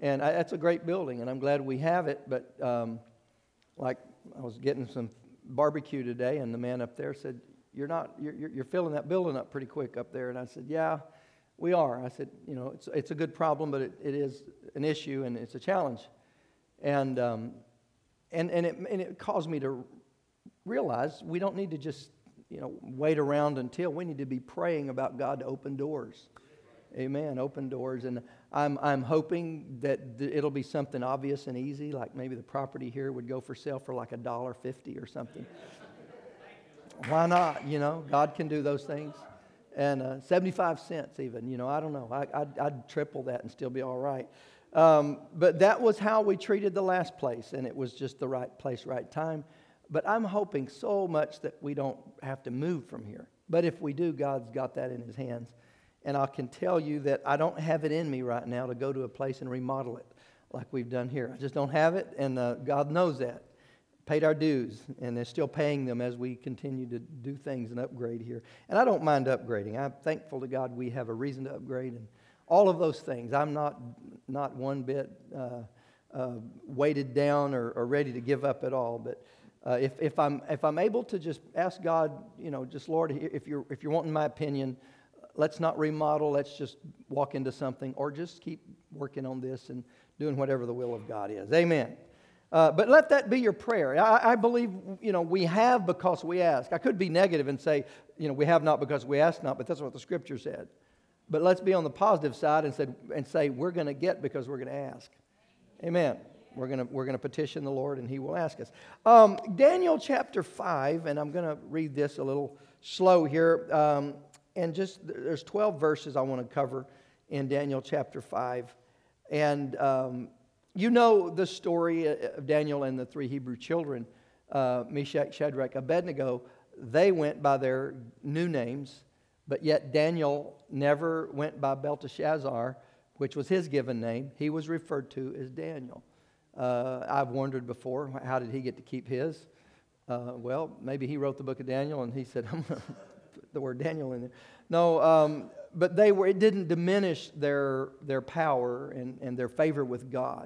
And that's a great building, and I'm glad we have it. But like I was getting some barbecue today, and the man up there said, "You're filling that building up pretty quick up there." And I said, "Yeah, we are." I said, it's a good problem, but it is an issue and it's a challenge. And it caused me to realize we don't need to just wait around until. We need to be praying about God to open doors. Amen. Open doors. And I'm hoping that it'll be something obvious and easy, like maybe the property here would go for sale for like $1.50 or something. Why not? God can do those things. And 75 cents even, I don't know. I'd triple that and still be all right. But that was how we treated the last place, and it was just the right place, right time. But I'm hoping so much that we don't have to move from here. But if we do, God's got that in His hands. And I can tell you that I don't have it in me right now to go to a place and remodel it like we've done here. I just don't have it, and God knows that. Paid our dues, and they're still paying them as we continue to do things and upgrade here. And I don't mind upgrading. I'm thankful to God we have a reason to upgrade, and all of those things. I'm not one bit weighted down or ready to give up at all. But if I'm able to just ask God, just Lord, if you're wanting my opinion, let's not remodel. Let's just walk into something, or just keep working on this and doing whatever the will of God is. Amen. But let that be your prayer. I believe, we have because we ask. I could be negative and say, we have not because we ask not, but that's what the Scripture said. But let's be on the positive side and say we're going to get because we're going to ask. Amen. We're going to petition the Lord and He will ask us. Daniel chapter 5, and I'm going to read this a little slow here. And there's 12 verses I want to cover in Daniel chapter 5. And the story of Daniel and the three Hebrew children, Meshach, Shadrach, Abednego. They went by their new names, but yet Daniel never went by Belteshazzar, which was his given name. He was referred to as Daniel. I've wondered before, how did he get to keep his? Well, maybe he wrote the book of Daniel and he said, I'm going to put the word Daniel in there. No, but it didn't diminish their power and their favor with God.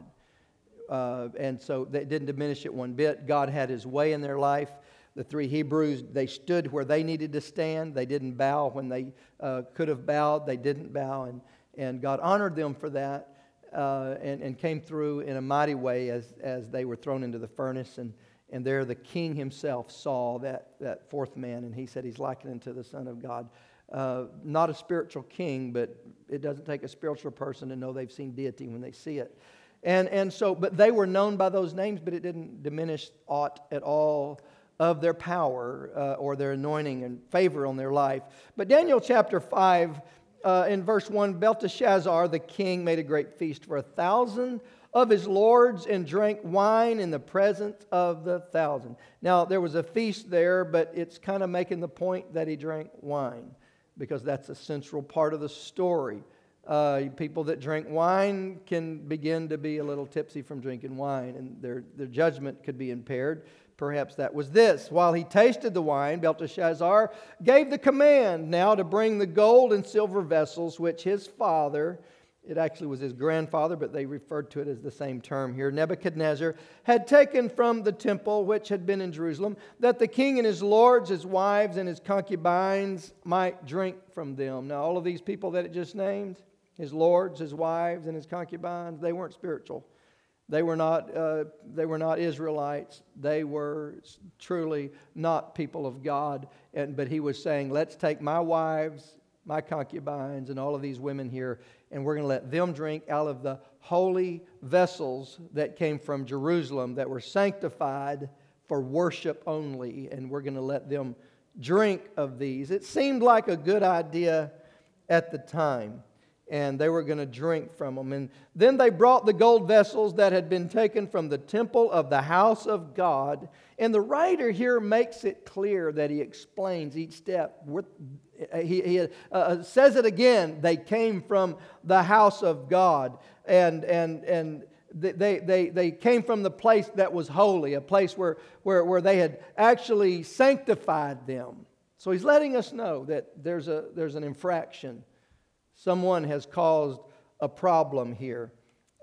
And so they didn't diminish it one bit. God had His way in their life. The three Hebrews, they stood where they needed to stand. They didn't bow when they could have bowed. They didn't bow, and God honored them for that and came through in a mighty way as they were thrown into the furnace. And there the king himself saw that fourth man, and he said he's likened unto the Son of God. Not a spiritual king, but it doesn't take a spiritual person to know they've seen deity when they see it. And so, but they were known by those names, but it didn't diminish aught at all of their power or their anointing and favor on their life. But Daniel chapter 5, in verse 1, Belteshazzar the king made a great feast for 1,000 of his lords and drank wine in the presence of the 1,000. Now, there was a feast there, but it's kind of making the point that he drank wine because that's a central part of the story. People that drink wine can begin to be a little tipsy from drinking wine, and their judgment could be impaired. Perhaps that was this. While he tasted the wine, Belteshazzar gave the command now to bring the gold and silver vessels which his father, it actually was his grandfather, but they referred to it as the same term here, Nebuchadnezzar, had taken from the temple which had been in Jerusalem, that the king and his lords, his wives, and his concubines might drink from them. Now, all of these people that it just named, his lords, his wives, and his concubines, they weren't spiritual. They were not Israelites. They were truly not people of God. But he was saying, let's take my wives, my concubines, and all of these women here, and we're going to let them drink out of the holy vessels that came from Jerusalem that were sanctified for worship only, and we're going to let them drink of these. It seemed like a good idea at the time. And they were going to drink from them. And then they brought the gold vessels that had been taken from the temple of the house of God. And the writer here makes it clear that he explains each step. He says it again. They came from the house of God. And they came from the place that was holy, a place where they had actually sanctified them. So he's letting us know that there's an infraction. Someone has caused a problem here.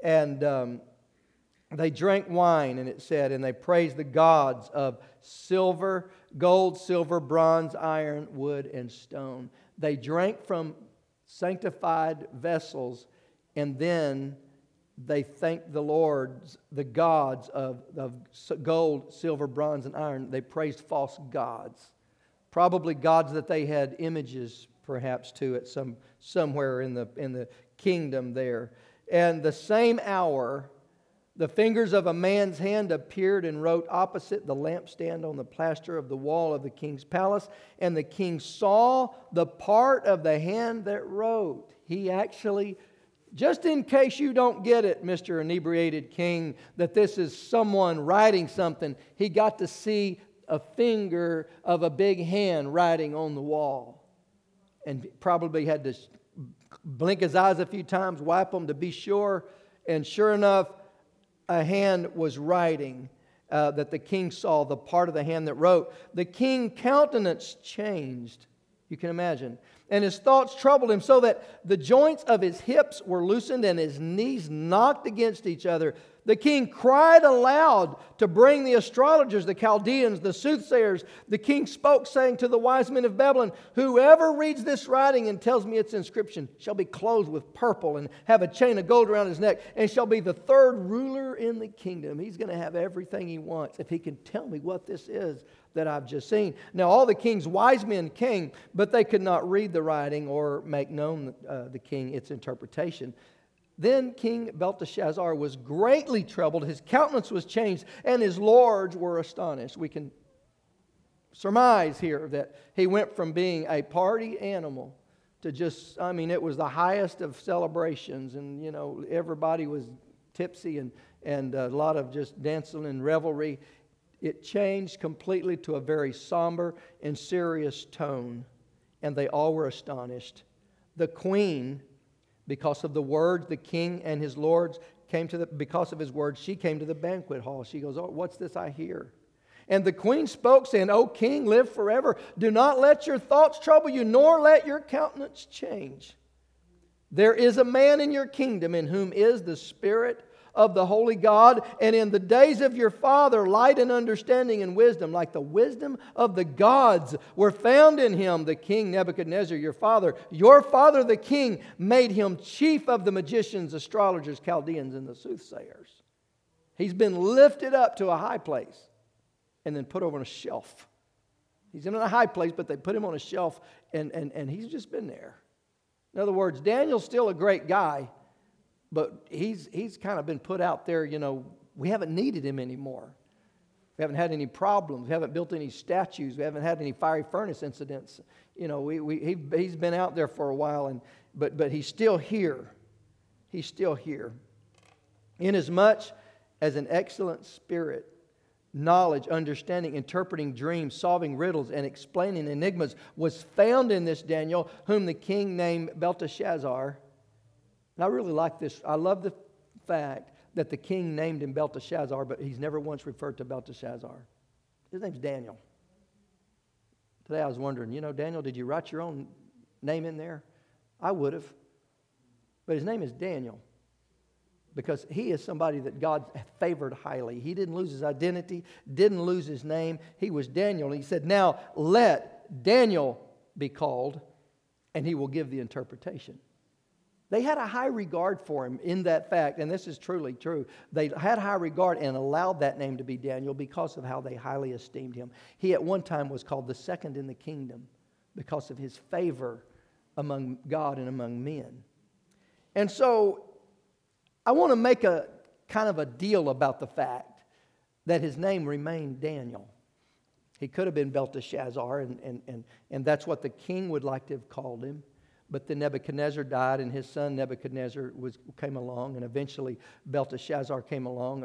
And they drank wine, and it said, and they praised the gods of silver, gold, silver, bronze, iron, wood, and stone. They drank from sanctified vessels, and then they thanked the Lord, the gods of gold, silver, bronze, and iron. They praised false gods, probably gods that they had images, perhaps, to at somewhere in the kingdom there. And the same hour, the fingers of a man's hand appeared and wrote opposite the lampstand on the plaster of the wall of the king's palace. And the king saw the part of the hand that wrote. He actually, just in case you don't get it, Mr. Inebriated King, that this is someone writing something, he got to see a finger of a big hand writing on the wall. And probably had to blink his eyes a few times, wipe them to be sure. And sure enough, a hand was writing that the king saw, the part of the hand that wrote. The king's countenance changed, you can imagine, and his thoughts troubled him, so that the joints of his hips were loosened and his knees knocked against each other. The king cried aloud to bring the astrologers, the Chaldeans, the soothsayers. The king spoke, saying to the wise men of Babylon, whoever reads this writing and tells me its inscription shall be clothed with purple and have a chain of gold around his neck and shall be the third ruler in the kingdom. He's going to have everything he wants if he can tell me what this is that I've just seen. Now all the king's wise men came, but they could not read the writing or make known the king its interpretation. Then King Belteshazzar was greatly troubled, his countenance was changed, and his lords were astonished. We can surmise here that he went from being a party animal to just, it was the highest of celebrations, and everybody was tipsy and a lot of just dancing and revelry. It changed completely to a very somber and serious tone, and they all were astonished. The queen, because of the words, the king and his lords because of his words, she came to the banquet hall. She goes, "Oh, what's this I hear?" And the queen spoke, saying, "O king, live forever. Do not let your thoughts trouble you, nor let your countenance change. There is a man in your kingdom in whom is the spirit of the holy God, and in the days of your father light and understanding and wisdom, like the wisdom of the gods, were found in him. The king Nebuchadnezzar, your father the king, made him chief of the magicians, astrologers, Chaldeans, and the soothsayers." He's been lifted up to a high place and then put over on a shelf. He's in a high place, but they put him on a shelf, and he's just been there. In other words, Daniel's still a great guy, but he's kind of been put out there. We haven't needed him anymore. We haven't had any problems. We haven't built any statues. We haven't had any fiery furnace incidents. He's been out there for a while, but he's still here. He's still here. Inasmuch as an excellent spirit, knowledge, understanding, interpreting dreams, solving riddles, and explaining enigmas was found in this Daniel, whom the king named Belteshazzar. And I really like this. I love the fact that the king named him Belteshazzar, but he's never once referred to Belteshazzar. His name's Daniel. Today I was wondering, Daniel, did you write your own name in there? I would have. But his name is Daniel because he is somebody that God favored highly. He didn't lose his identity, didn't lose his name. He was Daniel. And he said, "Now let Daniel be called, and he will give the interpretation." They had a high regard for him in that fact, and this is truly true. They had high regard and allowed that name to be Daniel because of how they highly esteemed him. He at one time was called the second in the kingdom because of his favor among God and among men. And so I want to make a kind of a deal about the fact that his name remained Daniel. He could have been Belteshazzar, and that's what the king would like to have called him. But then Nebuchadnezzar died, and his son Nebuchadnezzar came along, and eventually Belshazzar came along,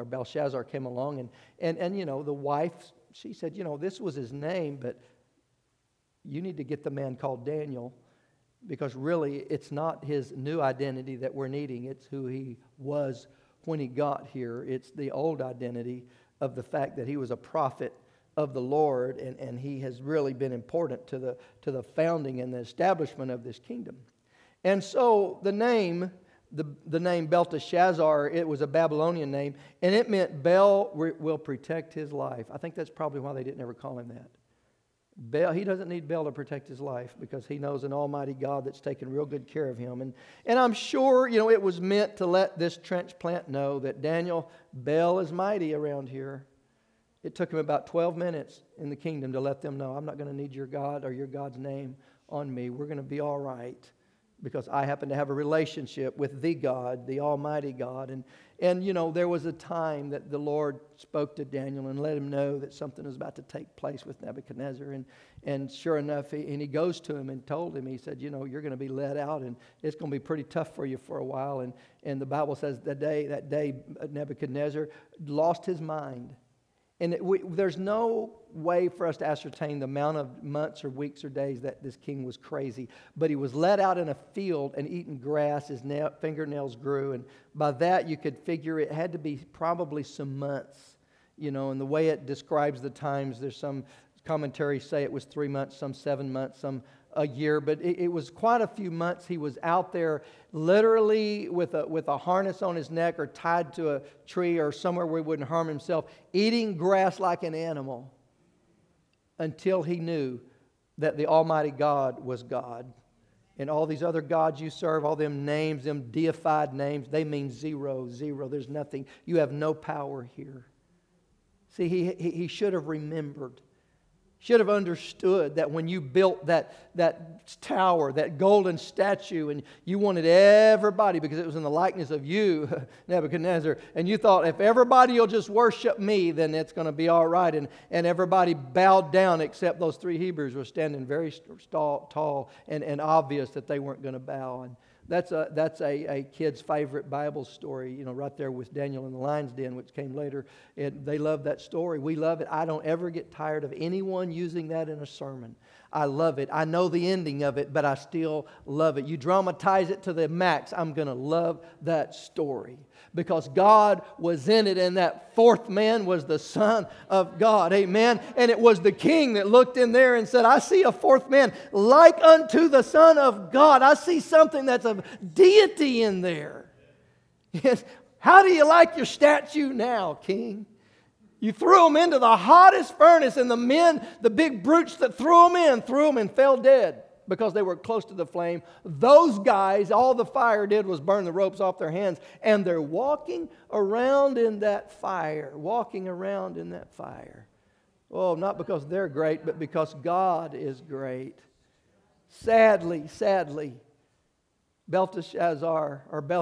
and the wife, she said, this was his name, but you need to get the man called Daniel, because really it's not his new identity that we're needing. It's who he was when he got here. It's the old identity of the fact that he was a prophet of the Lord, and he has really been important to the founding and the establishment of this kingdom. And so the name the name Belteshazzar, it was a Babylonian name, and it meant Bel will protect his life. I think that's probably why they didn't ever call him that. He doesn't need Bel to protect his life because he knows an almighty God that's taken real good care of him. And I'm sure, it was meant to let this trench plant know that Daniel, Bel is mighty around here. It took him about 12 minutes in the kingdom to let them know, I'm not going to need your God or your God's name on me. We're going to be all right because I happen to have a relationship with the God, the almighty God. And there was a time that the Lord spoke to Daniel and let him know that something was about to take place with Nebuchadnezzar. And sure enough, he goes to him and told him, he said, you're going to be let out and it's going to be pretty tough for you for a while. And the Bible says that day Nebuchadnezzar lost his mind. And there's no way for us to ascertain the amount of months or weeks or days that this king was crazy. But he was let out in a field and eating grass. His fingernails grew. And by that you could figure it had to be probably some months. And the way it describes the times, there's some commentaries say it was 3 months, some 7 months, some a year. But it was quite a few months. He was out there literally with a harness on his neck or tied to a tree or somewhere where he wouldn't harm himself, eating grass like an animal until he knew that the Almighty God was God. And all these other gods you serve, all them names, them deified names, they mean zero, zero. There's nothing. You have no power here. See, he should have remembered. Should have understood that when you built that tower, that golden statue, and you wanted everybody, because it was in the likeness of you, Nebuchadnezzar, and you thought, if everybody will just worship me, then it's going to be all right. And everybody bowed down except those 3 Hebrews were standing very tall and obvious that they weren't going to bow. And that's a kid's favorite Bible story, right there with Daniel in the lion's den, which came later. And they love that story. We love it. I don't ever get tired of anyone using that in a sermon. I love it. I know the ending of it, but I still love it. You dramatize it to the max, I'm going to love that story. Because God was in it, and that 4th man was the Son of God. Amen. And it was the king that looked in there and said, I see a 4th man like unto the Son of God. I see something that's of deity in there. Yes. How do you like your statue now, king? You threw them into the hottest furnace, and the men, the big brutes that threw them and fell dead because they were close to the flame. Those guys, all the fire did was burn the ropes off their hands, and they're walking around in that fire. Oh, not because they're great, but because God is great. Sadly, Belshazzar,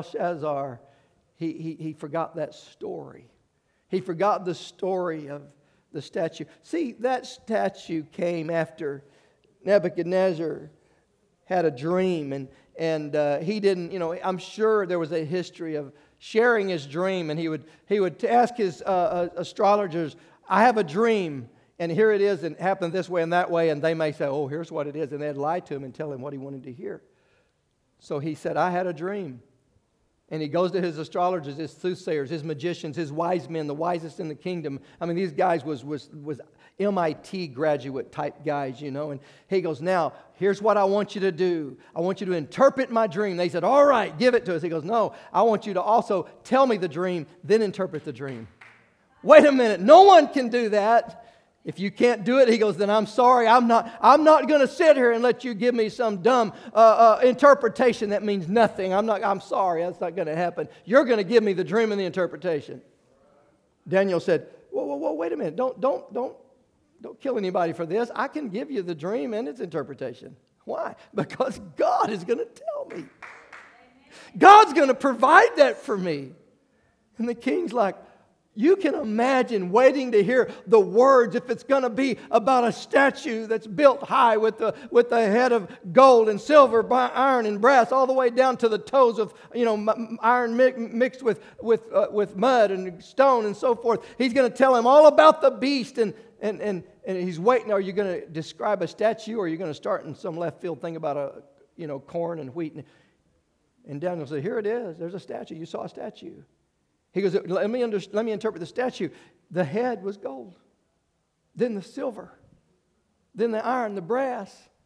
he forgot that story. He forgot the story of the statue. See, that statue came after Nebuchadnezzar had a dream, and he didn't, I'm sure there was a history of sharing his dream, and he would ask his astrologers, I have a dream, and here it is, and it happened this way and that way, and they may say, oh, here's what it is, and they'd lie to him and tell him what he wanted to hear. So he said, I had a dream. And he goes to his astrologers, his soothsayers, his magicians, his wise men, the wisest in the kingdom. I mean, these guys was MIT graduate type guys, And he goes, now, here's what I want you to do. I want you to interpret my dream. They said, all right, give it to us. He goes, no, I want you to also tell me the dream, then interpret the dream. Wait a minute, no one can do that. If you can't do it, he goes, then I'm sorry. I'm not going to sit here and let you give me some dumb interpretation that means nothing. I'm sorry. That's not going to happen. You're going to give me the dream and the interpretation. Daniel said, whoa, wait a minute. Don't kill anybody for this. I can give you the dream and its interpretation. Why? Because God is going to tell me. God's going to provide that for me. And the king's like, you can imagine waiting to hear the words if it's going to be about a statue that's built high with the head of gold and silver, iron and brass, all the way down to the toes of iron mixed with mud and stone and so forth. He's going to tell him all about the beast, and he's waiting. Are you going to describe a statue, or are you going to start in some left field thing about corn and wheat? And Daniel said, "Here it is. There's a statue. You saw a statue." He goes, let me interpret the statue. The head was gold, then the silver, then the iron, the brass,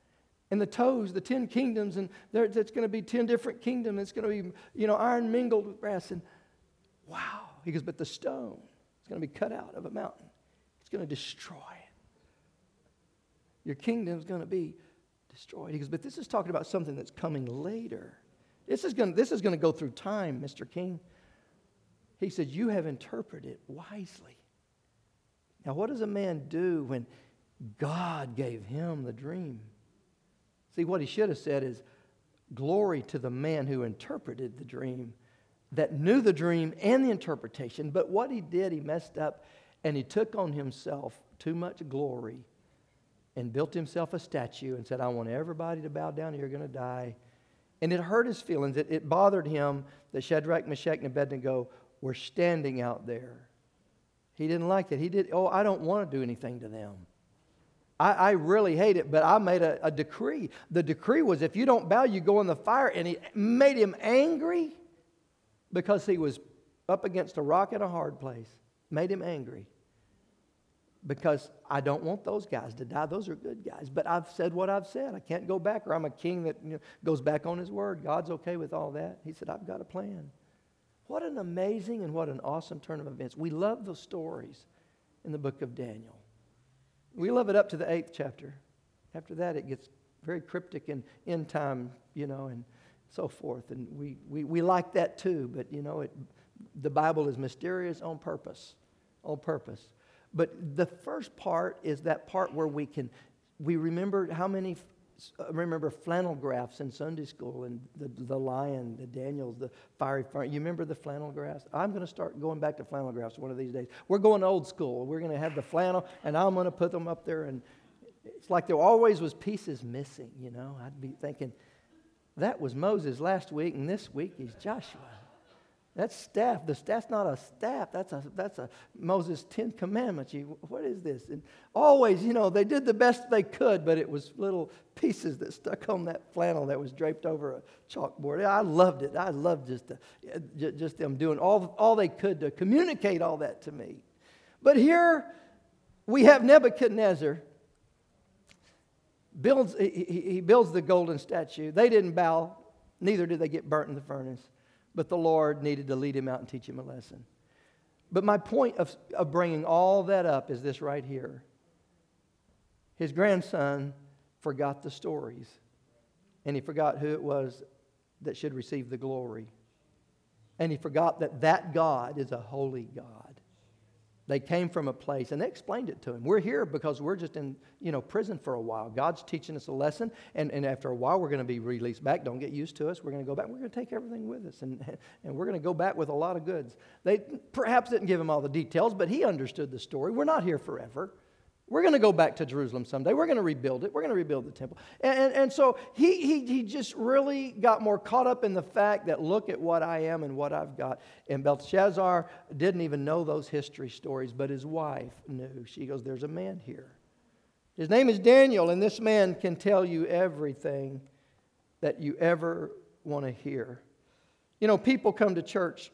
And the toes, the 10 kingdoms, and it's going to be 10 different kingdoms. It's going to be, iron mingled with brass. And wow. He goes, but the stone is going to be cut out of a mountain. It's going to destroy it. Your kingdom is going to be destroyed. He goes, but this is talking about something that's coming later. This is going to go through time, Mr. King. He said, you have interpreted it wisely. Now, what does a man do when God gave him the dream? See, what he should have said is, glory to the man who interpreted the dream, that knew the dream and the interpretation. But what he did, he messed up, and he took on himself too much glory and built himself a statue and said, I want everybody to bow down, you're going to die. And it hurt his feelings. It bothered him that Shadrach, Meshach, and Abednego were standing out there. He didn't like it. I don't want to do anything to them. I really hate it, but I made a decree. The decree was if you don't bow, you go in the fire. And it made him angry because he was up against a rock in a hard place. Made him angry. Because I don't want those guys to die. Those are good guys. But I've said what I've said. I can't go back, or I'm a king that goes back on his word. God's okay with all that. He said, I've got a plan. What an amazing and what an awesome turn of events. We love those stories in the book of Daniel. We love it up to the 8th chapter. After that, it gets very cryptic and end time, and so forth. And we like that too. But, the Bible is mysterious on purpose. On purpose. But the first part is that part where we remember remember flannel graphs in Sunday school, and the lion, the Daniels, the fiery fire. You remember the flannel graphs? I'm going to start going back to flannel graphs one of these days. We're going old school. We're going to have the flannel, and I'm going to put them up there. And it's like there always was pieces missing, I'd be thinking, that was Moses last week, and this week he's Joshua. That's staff. The staff's not a staff. That's a Moses' 10 Commandments. What is this? And always, they did the best they could, but it was little pieces that stuck on that flannel that was draped over a chalkboard. I loved it. I loved just them doing all they could to communicate all that to me. But here we have Nebuchadnezzar. He builds the golden statue. They didn't bow. Neither did they get burnt in the furnace. But the Lord needed to lead him out and teach him a lesson. But my point of bringing all that up is this right here. His grandson forgot the stories. And he forgot who it was that should receive the glory. And he forgot that God is a holy God. They came from a place, and they explained it to him. We're here because we're just in, prison for a while. God's teaching us a lesson, and after a while, we're going to be released back. Don't get used to us. We're going to go back. We're going to take everything with us, and we're going to go back with a lot of goods. They perhaps didn't give him all the details, but he understood the story. We're not here forever. We're going to go back to Jerusalem someday. We're going to rebuild it. We're going to rebuild the temple. And so he just really got more caught up in the fact that look at what I am and what I've got. And Belshazzar didn't even know those history stories, but his wife knew. She goes, there's a man here. His name is Daniel, and this man can tell you everything that you ever want to hear. People come to church.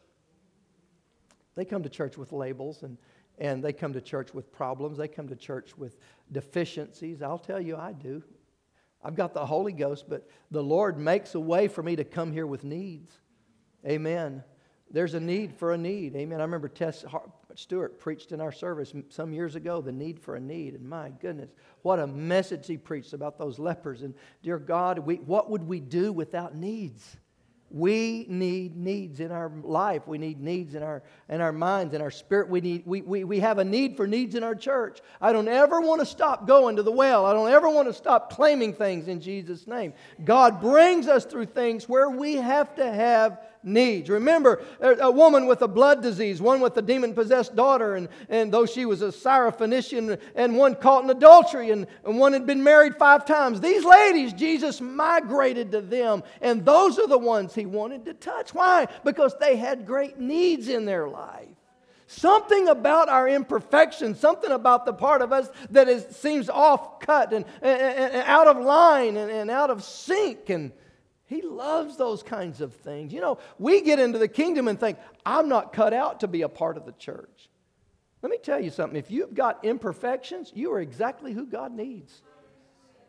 They come to church with labels, and they come to church with problems. They come to church with deficiencies. I'll tell you, I do. I've got the Holy Ghost, but the Lord makes a way for me to come here with needs. Amen. There's a need for a need. Amen. I remember Tess Stewart preached in our service some years ago, the need for a need. And my goodness, what a message he preached about those lepers. And dear God, what would we do without needs? We need needs in our life. We need needs in our minds, in our spirit. We have a need for needs in our church. I don't ever want to stop going to the well. I don't ever want to stop claiming things in Jesus' name. God brings us through things where we have to have needs. Remember, a woman with a blood disease, one with a demon-possessed daughter, and though she was a Syrophoenician, and one caught in adultery, and one had been married 5 times. These ladies, Jesus migrated to them, and those are the ones he wanted to touch. Why? Because they had great needs in their life. Something about our imperfections, something about the part of us that seems off-cut and out of line and out of sync, and he loves those kinds of things. We get into the kingdom and think, I'm not cut out to be a part of the church. Let me tell you something. If you've got imperfections, you are exactly who God needs.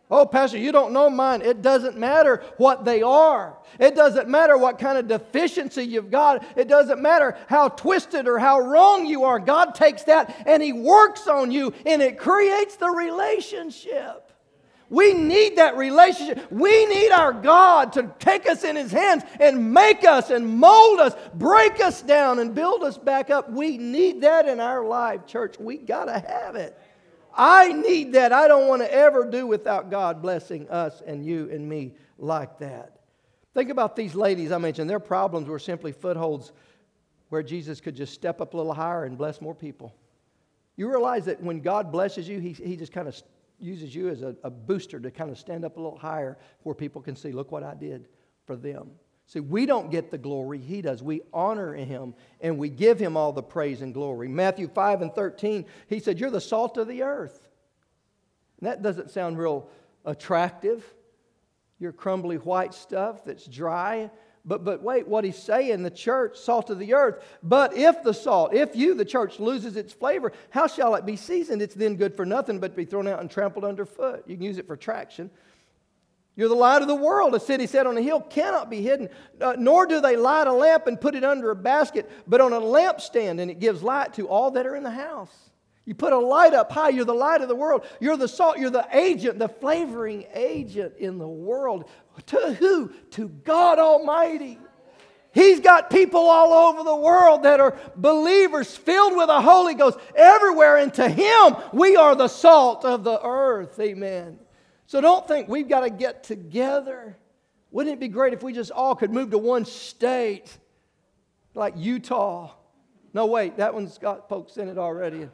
Oh, Pastor, you don't know mine. It doesn't matter what they are. It doesn't matter what kind of deficiency you've got. It doesn't matter how twisted or how wrong you are. God takes that and He works on you, and it creates the relationship. We need that relationship. We need our God to take us in His hands and make us and mold us, break us down and build us back up. We need that in our life, church. We got to have it. I need that. I don't want to ever do without God blessing us and you and me like that. Think about these ladies I mentioned. Their problems were simply footholds where Jesus could just step up a little higher and bless more people. You realize that when God blesses you, He just kind of uses you as a booster to kind of stand up a little higher where people can see, look what I did for them. See, we don't get the glory, He does. We honor Him and we give Him all the praise and glory. Matthew 5:13, He said, you're the salt of the earth. And that doesn't sound real attractive. You're crumbly white stuff that's dry. But wait, what He's saying, the church, salt of the earth. But if the salt, if you, the church, loses its flavor, how shall it be seasoned? It's then good for nothing but to be thrown out and trampled underfoot. You can use it for traction. You're the light of the world. A city set on a hill cannot be hidden. Nor do they light a lamp and put it under a basket, but on a lampstand, and it gives light to all that are in the house. You put a light up high. You're the light of the world. You're the salt. You're the agent, the flavoring agent in the world. To who? To God Almighty. He's got people all over the world that are believers filled with the Holy Ghost everywhere. And to Him, we are the salt of the earth. Amen. So don't think we've got to get together. Wouldn't it be great if we just all could move to one state like Utah? No, wait, that one's got folks in it already.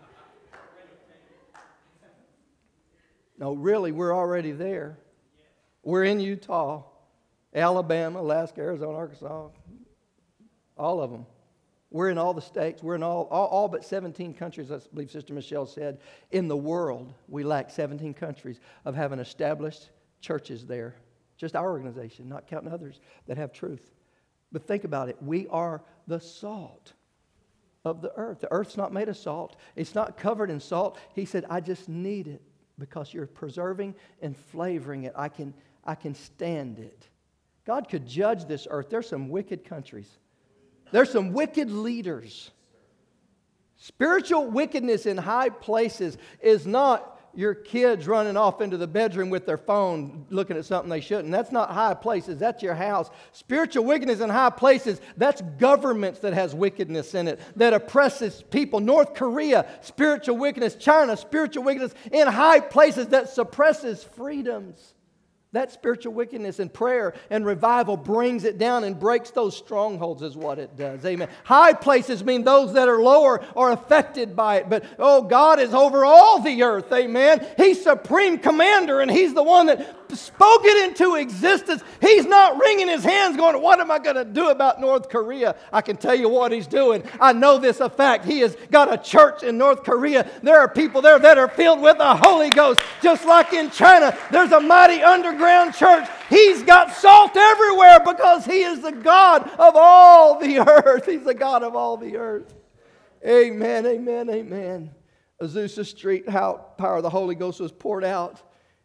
No, really, we're already there. We're in Utah, Alabama, Alaska, Arizona, Arkansas, all of them. We're in all the states. We're in all but 17 countries, I believe Sister Michelle said. In the world, we lack 17 countries of having established churches there. Just our organization, not counting others that have truth. But think about it. We are the salt of the earth. The earth's not made of salt. It's not covered in salt. He said, I just need it because you're preserving and flavoring it. I can stand it. God could judge this earth. There's some wicked countries. There's some wicked leaders. Spiritual wickedness in high places is not your kids running off into the bedroom with their phone looking at something they shouldn't. That's not high places. That's your house. Spiritual wickedness in high places, that's governments that has wickedness in it, that oppresses people. North Korea, spiritual wickedness. China, spiritual wickedness in high places that suppresses freedoms. That spiritual wickedness and prayer and revival brings it down and breaks those strongholds is what it does. Amen. High places mean those that are lower are affected by it. But, God is over all the earth. Amen. He's supreme commander and He's the one that spoke it into existence. He's not wringing His hands going, what am I going to do about North Korea? I can tell you what He's doing. I know this a fact. He has got a church in North Korea. There are people there that are filled with the Holy Ghost. Just like in China, there's a mighty underground church. He's got salt everywhere because He is the God of all the earth. He's the God of all the earth. Amen, amen, amen. Azusa Street, how power of the Holy Ghost was poured out.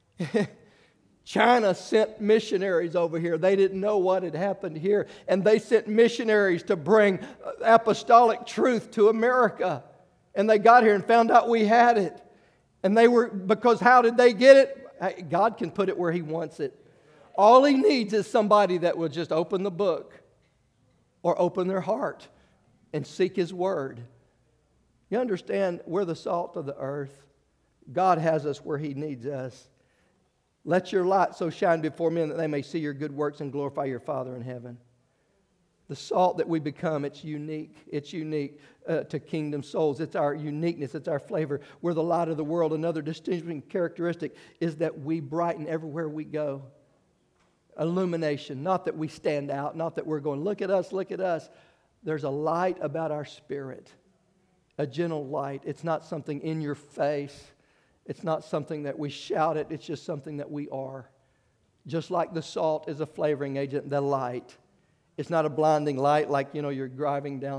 China sent missionaries over here. They didn't know what had happened here. And they sent missionaries to bring apostolic truth to America. And they got here and found out we had it. And because how did they get it? God can put it where He wants it. All He needs is somebody that will just open the book or open their heart and seek His word. You understand, we're the salt of the earth. God has us where He needs us. Let your light so shine before men that they may see your good works and glorify your Father in heaven. The salt that we become, it's unique. It's unique to kingdom souls. It's our uniqueness. It's our flavor. We're the light of the world. Another distinguishing characteristic is that we brighten everywhere we go. Illumination. Not that we stand out. Not that we're going, look at us, look at us. There's a light about our spirit. A gentle light. It's not something in your face. It's not something that we shout at. It's just something that we are. Just like the salt is a flavoring agent, the light. It's not a blinding light like, you're driving down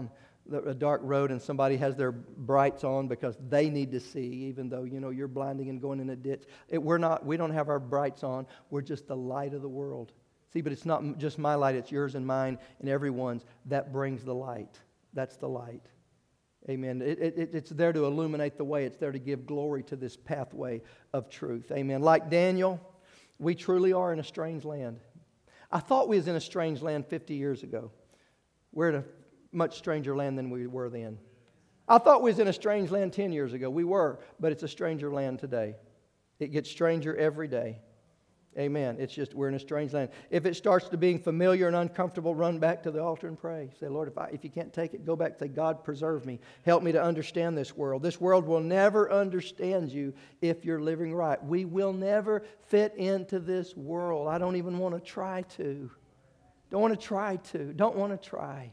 a dark road and somebody has their brights on because they need to see, even though, you're blinding and going in a ditch. We don't have our brights on. We're just the light of the world. See, but it's not just my light. It's yours and mine and everyone's. That brings the light. That's the light. Amen. It's there to illuminate the way. It's there to give glory to this pathway of truth. Amen. Like Daniel, we truly are in a strange land. I thought we was in a strange land 50 years ago. We're in a much stranger land than we were then. I thought we was in a strange land 10 years ago. We were, but it's a stranger land today. It gets stranger every day. Amen. It's just we're in a strange land. If it starts to being familiar and uncomfortable, run back to the altar and pray. Say, Lord, if you can't take it, go back and say, God, preserve me. Help me to understand this world. This world will never understand you if you're living right. We will never fit into this world. I don't even want to try to. Don't want to try to. Don't want to try.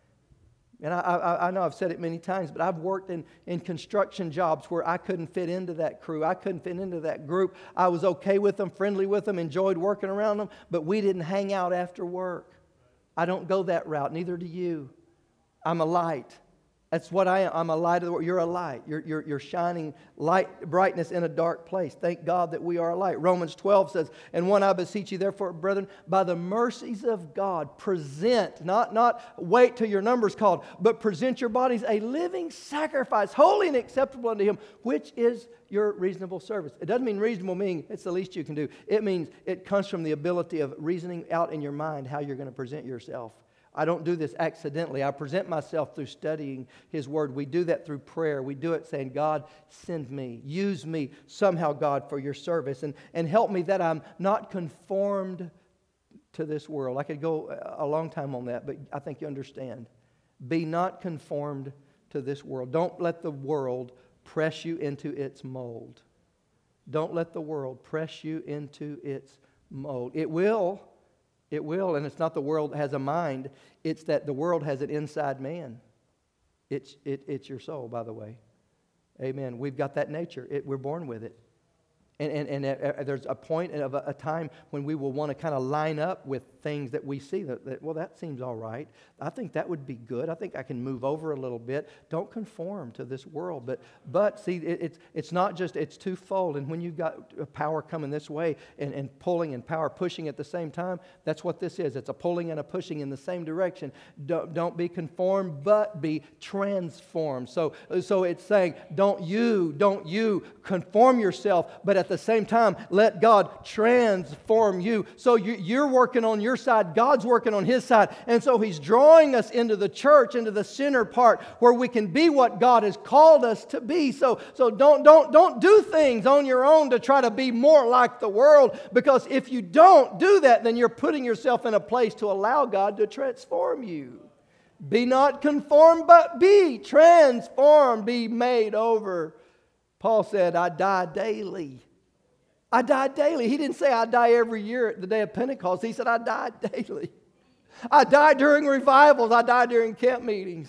And I know I've said it many times, but I've worked in construction jobs where I couldn't fit into that crew. I couldn't fit into that group. I was okay with them, friendly with them, enjoyed working around them, but we didn't hang out after work. I don't go that route. Neither do you. I'm a light. That's what I am. I'm a light of the world. You're a light. You're shining light, brightness in a dark place. Thank God that we are a light. Romans 12 says, "And one I beseech you, therefore, brethren, by the mercies of God, present," not wait till your number's called, but present your bodies a living sacrifice, holy and acceptable unto Him, which is your reasonable service. It doesn't mean reasonable meaning it's the least you can do. It means it comes from the ability of reasoning out in your mind how you're going to present yourself. I don't do this accidentally. I present myself through studying His Word. We do that through prayer. We do it saying, God, send me. Use me somehow, God, for your service. And help me that I'm not conformed to this world. I could go a long time on that, but I think you understand. Be not conformed to this world. Don't let the world press you into its mold. Don't let the world press you into its mold. It will, and it's not the world has a mind. It's that the world has an inside man. It's your soul, by the way. Amen. We've got that nature. We're born with it. And there's a point of a time when we will want to kind of line up with things that we see that seems all right. I think that would be good. I think I can move over a little bit. Don't conform to this world. But see, it's not just, it's twofold. And when you've got power coming this way and pulling and power pushing at the same time, that's what this is. It's a pulling and a pushing in the same direction. Don't be conformed, but be transformed. So it's saying, don't you conform yourself, but at the same time, let God transform you. So you're working on your side, God's working on His side. And so He's drawing us into the church, into the center part where we can be what God has called us to be. So don't do things on your own to try to be more like the world, because if you don't do that, then you're putting yourself in a place to allow God to transform you. Be not conformed, but be transformed, be made over. Paul said, I die daily. I die daily. He didn't say I die every year at the day of Pentecost. He said I die daily. I die during revivals. I die during camp meetings.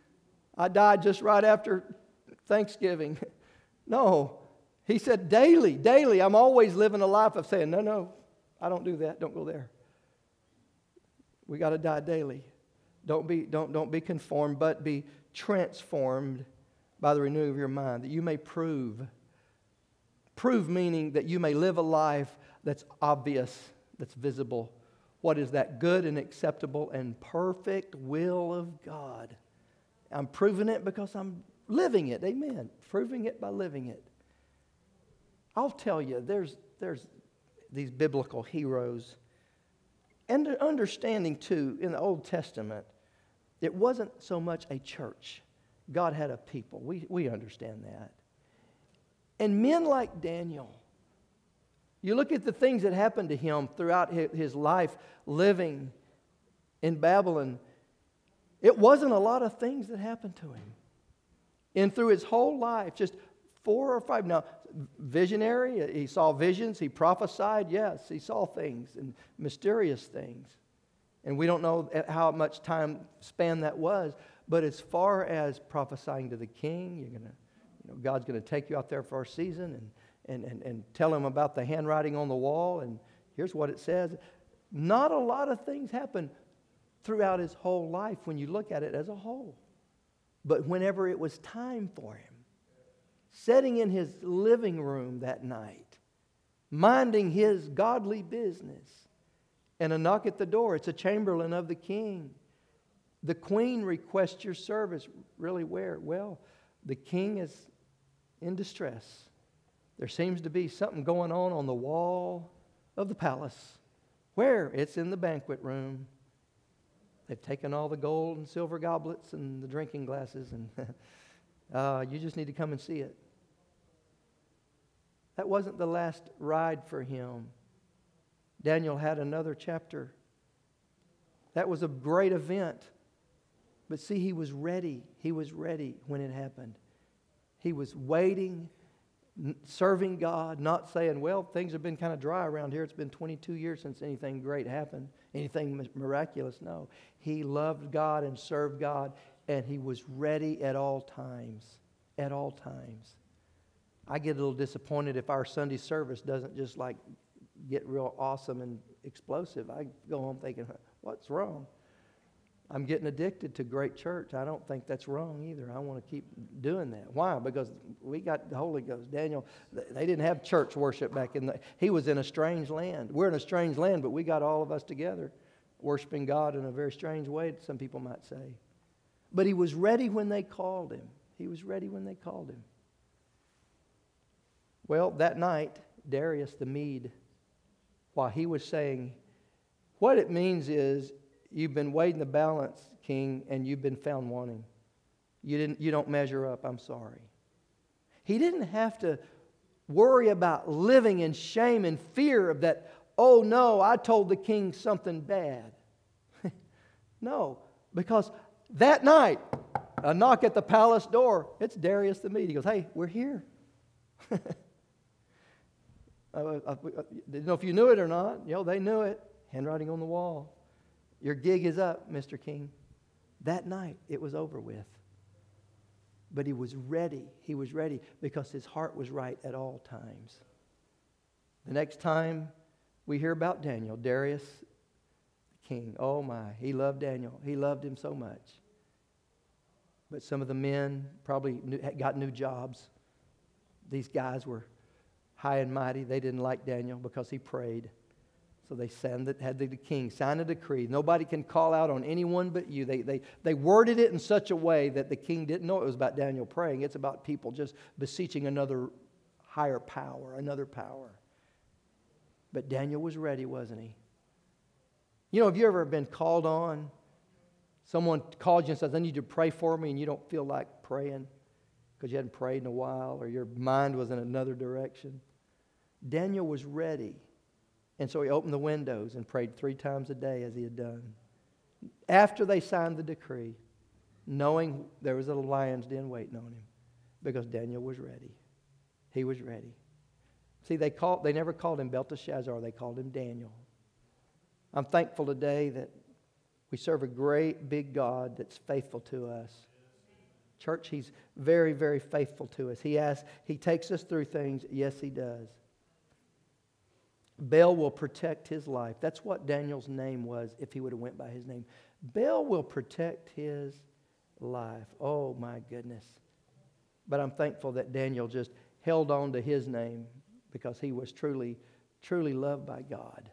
I died just right after Thanksgiving. No. He said daily. I'm always living a life of saying, no, I don't do that. Don't go there. We got to die daily. Don't be conformed, but be transformed by the renewing of your mind, that you may prove. Prove meaning that you may live a life that's obvious, that's visible. What is that good and acceptable and perfect will of God? I'm proving it because I'm living it. Amen. Proving it by living it. I'll tell you, there's these biblical heroes. And understanding too, in the Old Testament, it wasn't so much a church. God had a people. We understand that. And men like Daniel, you look at the things that happened to him throughout his life living in Babylon, it wasn't a lot of things that happened to him. And through his whole life, just 4 or 5. Now, visionary, he saw visions, he prophesied, yes, he saw things and mysterious things. And we don't know how much time span that was, but as far as prophesying to the king, God's going to take you out there for a season and tell him about the handwriting on the wall, and here's what it says. Not a lot of things happen throughout his whole life when you look at it as a whole. But whenever it was time for him, sitting in his living room that night, minding his godly business, and a knock at the door. It's a chamberlain of the king. The queen requests your service. Really, where? Well, the king is in distress. There seems to be something going on the wall of the palace. Where? It's in the banquet room. They've taken all the gold and silver goblets and the drinking glasses, and you just need to come and see it. That wasn't the last ride for him. Daniel had another chapter. That was a great event. But see, he was ready. He was ready when it happened. He was waiting, serving God, not saying, well, things have been kind of dry around here. It's been 22 years since anything great happened, anything miraculous. No. He loved God and served God, and he was ready at all times. At all times. I get a little disappointed if our Sunday service doesn't just like get real awesome and explosive. I go home thinking, what's wrong? I'm getting addicted to great church. I don't think that's wrong either. I want to keep doing that. Why? Because we got the Holy Ghost. Daniel, they didn't have church worship back in he was in a strange land. We're in a strange land, but we got all of us together worshiping God in a very strange way, some people might say. But he was ready when they called him. He was ready when they called him. Well, that night, Darius the Mede, while he was saying, what it means is, you've been weighed in the balance, king, and you've been found wanting. You don't measure up, I'm sorry. He didn't have to worry about living in shame and fear of that, oh no, I told the king something bad. No, because that night, a knock at the palace door, it's Darius the Mede. He goes, hey, we're here. I didn't know if you knew it or not. They knew it. Handwriting on the wall. Your gig is up, Mr. King. That night, it was over with. But he was ready. He was ready because his heart was right at all times. The next time we hear about Daniel, Darius, the king, oh my, he loved Daniel. He loved him so much. But some of the men probably got new jobs. These guys were high and mighty. They didn't like Daniel because he prayed. So they had the king sign a decree. Nobody can call out on anyone but you. They worded it in such a way that the king didn't know it was about Daniel praying. It's about people just beseeching another higher power, another power. But Daniel was ready, wasn't he? Have you ever been called on? Someone called you and says, I need you to pray for me, and you don't feel like praying because you hadn't prayed in a while or your mind was in another direction. Daniel was ready. And so he opened the windows and prayed 3 times a day as he had done. After they signed the decree, knowing there was a lion's den waiting on him because Daniel was ready. He was ready. See, they never called him Belteshazzar. They called him Daniel. I'm thankful today that we serve a great big God that's faithful to us. Church, He's very, very faithful to us. He takes us through things. Yes, He does. Baal will protect his life. That's what Daniel's name was if he would have went by his name. Baal will protect his life. Oh my goodness. But I'm thankful that Daniel just held on to his name because he was truly, truly loved by God.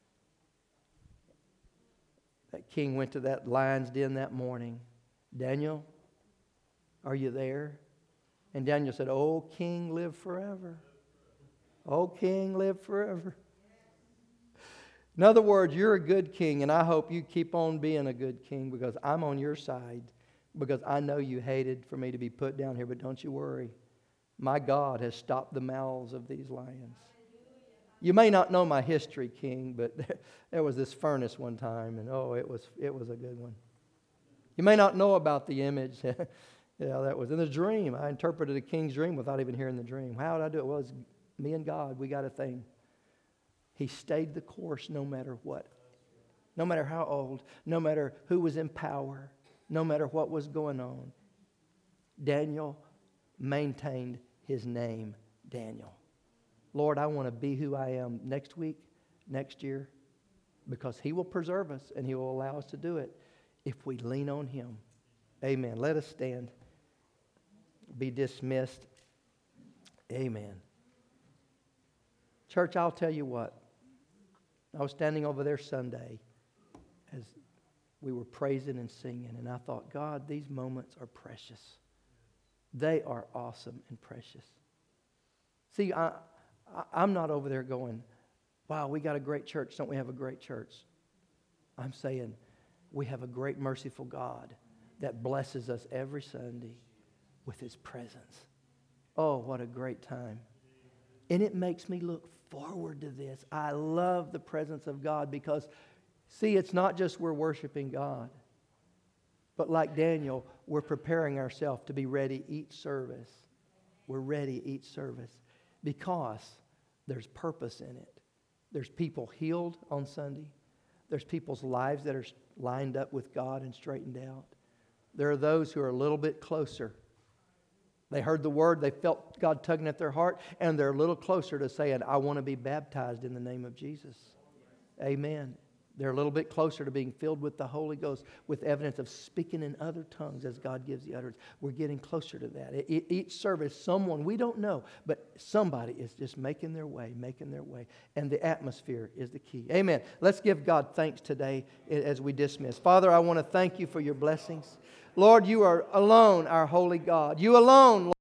That king went to that lion's den that morning. Daniel, are you there? And Daniel said, oh, king, live forever. Oh, king, live forever. In other words, you're a good king, and I hope you keep on being a good king because I'm on your side, because I know you hated for me to be put down here, but don't you worry. My God has stopped the mouths of these lions. You may not know my history, king, but there was this furnace one time, and it was a good one. You may not know about the image. Yeah, that was in the dream. I interpreted a king's dream without even hearing the dream. How did I do it? Well, it was me and God, we got a thing. He stayed the course no matter what. No matter how old, no matter who was in power, no matter what was going on. Daniel maintained his name, Daniel. Lord, I want to be who I am next week, next year, because He will preserve us and He will allow us to do it if we lean on Him. Amen. Let us stand. be dismissed. Amen. Church, I'll tell you what. I was standing over there Sunday as we were praising and singing, and I thought, God, these moments are precious. They are awesome and precious. See, I'm not over there going, wow, we got a great church. Don't we have a great church? I'm saying we have a great merciful God that blesses us every Sunday with His presence. Oh, what a great time. And it makes me look forward to this. I love the presence of God because, see, it's not just we're worshiping God, but like Daniel, we're preparing ourselves to be ready each service. We're ready each service because there's purpose in it. There's people healed on Sunday. There's people's lives that are lined up with God and straightened out. There are those who are a little bit closer. They heard the word, they felt God tugging at their heart, and they're a little closer to saying, I want to be baptized in the name of Jesus. Amen. They're a little bit closer to being filled with the Holy Ghost with evidence of speaking in other tongues as God gives the utterance. We're getting closer to that. Each service, someone, we don't know, but somebody is just making their way. And the atmosphere is the key. Amen. Let's give God thanks today as we dismiss. Father, I want to thank You for Your blessings. Lord, You are alone our holy God. You alone, Lord.